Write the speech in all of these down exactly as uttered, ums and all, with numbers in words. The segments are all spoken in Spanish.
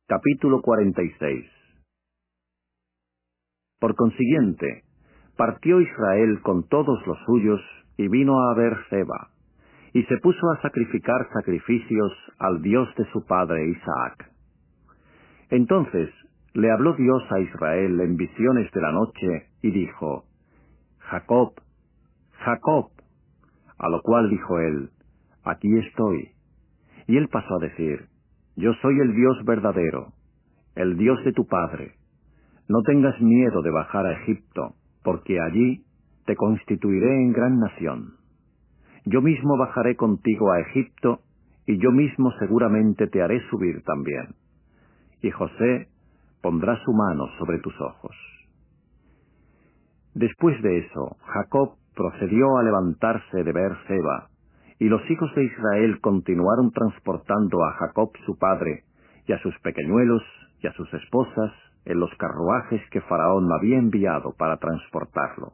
Capítulo cuarenta y seis. Por consiguiente, partió Israel con todos los suyos y vino a Beer-seba, y se puso a sacrificar sacrificios al Dios de su padre Isaac. Entonces le habló Dios a Israel en visiones de la noche, y dijo: Jacob, Jacob. A lo cual dijo él: Aquí estoy. Y él pasó a decir: Yo soy el Dios verdadero, el Dios de tu padre. No tengas miedo de bajar a Egipto, porque allí te constituiré en gran nación. Yo mismo bajaré contigo a Egipto, y yo mismo seguramente te haré subir también. Y José pondrá su mano sobre tus ojos. Después de eso, Jacob procedió a levantarse de Beer-seba, y los hijos de Israel continuaron transportando a Jacob su padre, y a sus pequeñuelos, y a sus esposas, en los carruajes que Faraón había enviado para transportarlo.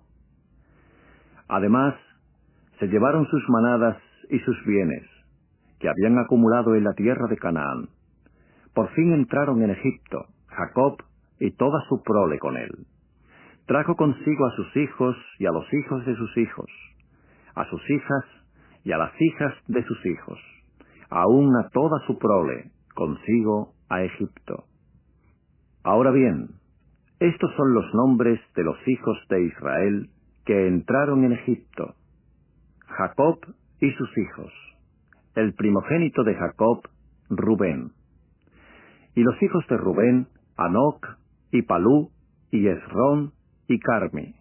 Además, se llevaron sus manadas y sus bienes, que habían acumulado en la tierra de Canaán. Por fin entraron en Egipto, Jacob y toda su prole con él. Trajo consigo a sus hijos y a los hijos de sus hijos, a sus hijas y a las hijas de sus hijos, aun a toda su prole, consigo a Egipto. Ahora bien, estos son los nombres de los hijos de Israel que entraron en Egipto: Jacob y sus hijos. El primogénito de Jacob, Rubén. Y los hijos de Rubén, Hanoc, y Palú, y Esrón, y Carmi.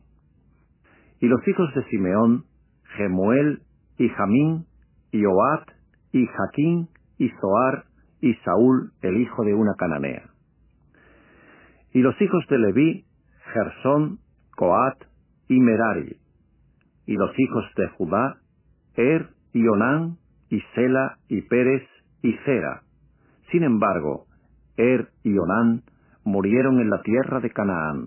Y los hijos de Simeón, Gemuel, y Jamín, y Ohad, y Jaquín, y Zoar, y Saúl, el hijo de una cananea. Y los hijos de Leví, Gersón, Coat, y Merari. Y los hijos de Judá, Er, y Onán, y Sela, y Pérez, y Zera. Sin embargo, Er y Onán murieron en la tierra de Canaán.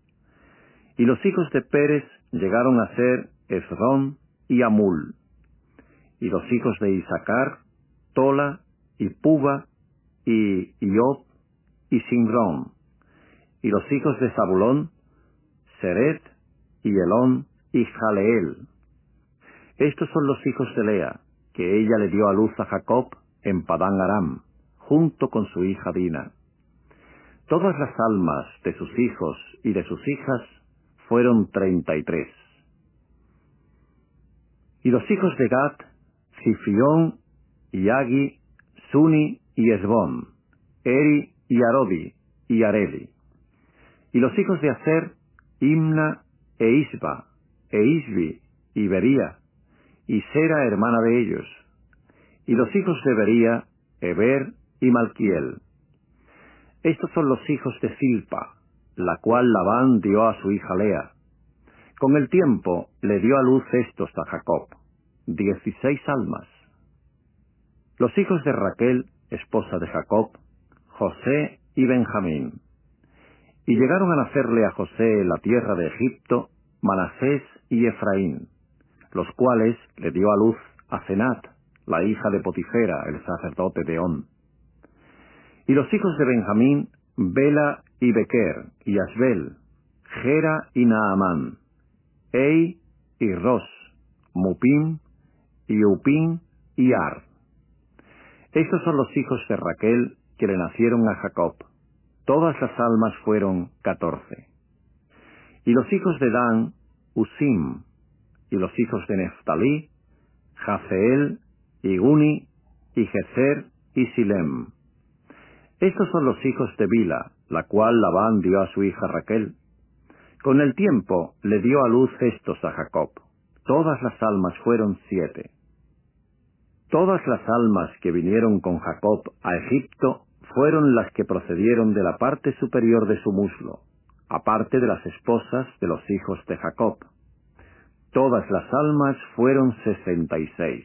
Y los hijos de Pérez llegaron a ser Esrón y Amul. Y los hijos de Isacar, Tola, y Puba, y Iob, y Simrón. Y los hijos de Zabulón, Seret, y Elón, y Jaleel. Estos son los hijos de Lea, que ella le dio a luz a Jacob en Padán Aram, junto con su hija Dina. Todas las almas de sus hijos y de sus hijas fueron treinta y tres. Y los hijos de Gad, Zifión, y Agi, Suni, y Esbón, Eri, y Arodi, y Areli. Y los hijos de Aser, Imna, e Isba, e Isbi, y Bería, y Sera, hermana de ellos. Y los hijos de Bería, Eber, y Malquiel. Estos son los hijos de Zilpa, la cual Labán dio a su hija Lea. Con el tiempo le dio a luz estos a Jacob, dieciséis almas. Los hijos de Raquel, esposa de Jacob, José y Benjamín. Y llegaron a nacerle a José en la tierra de Egipto, Manasés y Efraín, los cuales le dio a luz a Senat, la hija de Potifera, el sacerdote de On. Y los hijos de Benjamín, Bela y Bequer, y Asbel, Gera y Naamán, Ei y Ros, Mupim, y Upim y Ar. Estos son los hijos de Raquel que le nacieron a Jacob. Todas las almas fueron catorce. Y los hijos de Dan, Usim. Y los hijos de Neftalí, Jafeel, y Guni, y Gezer, y Silem. Estos son los hijos de Bila, la cual Labán dio a su hija Raquel. Con el tiempo le dio a luz estos a Jacob. Todas las almas fueron siete. Todas las almas que vinieron con Jacob a Egipto fueron las que procedieron de la parte superior de su muslo, aparte de las esposas de los hijos de Jacob. Todas las almas fueron sesenta y seis.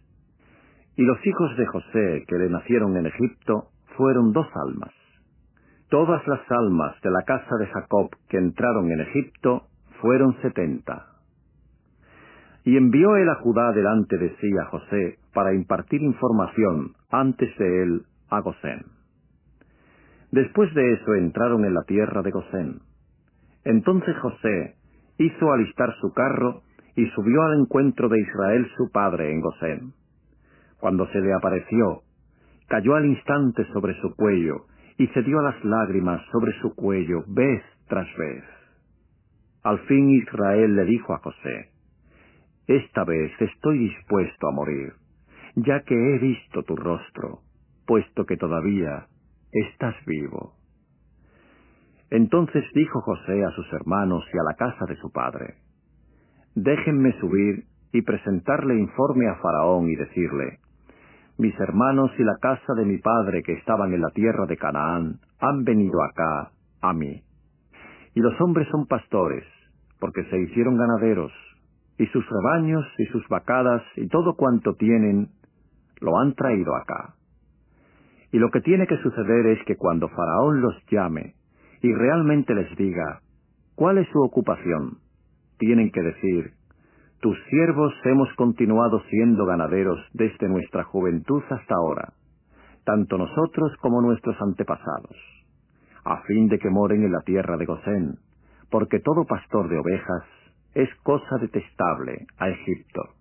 Y los hijos de José que le nacieron en Egipto fueron dos almas. Todas las almas de la casa de Jacob que entraron en Egipto fueron setenta. Y envió él a Judá delante de sí a José para impartir información antes de él a Gosén. Después de eso entraron en la tierra de Gosén. Entonces José hizo alistar su carro y subió al encuentro de Israel su padre en Gosén. Cuando se le apareció, cayó al instante sobre su cuello y cedió a las lágrimas sobre su cuello vez tras vez. Al fin Israel le dijo a José: «Esta vez estoy dispuesto a morir, ya que he visto tu rostro, puesto que todavía estás vivo». Entonces dijo José a sus hermanos y a la casa de su padre: «Déjenme subir y presentarle informe a Faraón y decirle: mis hermanos y la casa de mi padre que estaban en la tierra de Canaán han venido acá, a mí. Y los hombres son pastores, porque se hicieron ganaderos, y sus rebaños y sus vacadas y todo cuanto tienen, lo han traído acá. Y lo que tiene que suceder es que cuando Faraón los llame y realmente les diga: ¿cuál es su ocupación?, tienen que decir: tus siervos hemos continuado siendo ganaderos desde nuestra juventud hasta ahora, tanto nosotros como nuestros antepasados, a fin de que moren en la tierra de Gosén, porque todo pastor de ovejas es cosa detestable a Egipto.